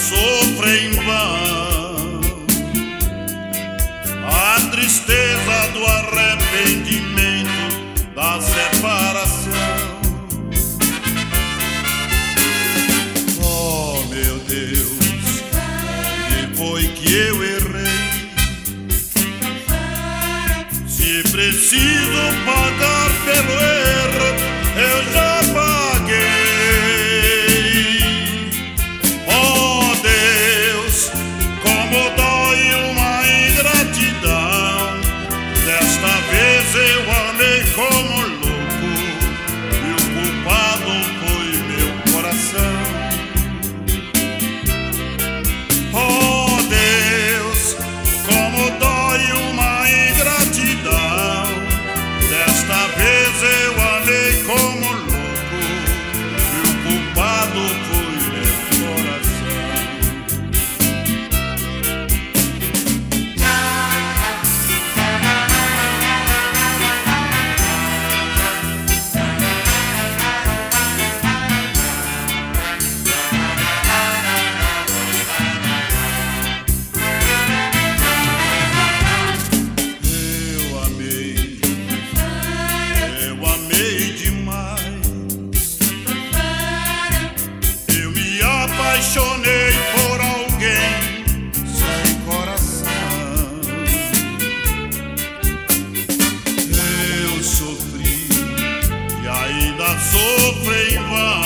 sofre em vão a tristeza do arrependimento da separação. Oh meu Deus, onde foi que eu errei? Se preciso pagar pelo erro, eu já paguei. Eu amei como louco e o culpado foi meu coração. Oh Deus, como dói uma ingratidão. Desta vez eu amei como louco e o culpado foi meu coração. Apaixonei por alguém sem coração. Eu sofri e ainda sofro em vão.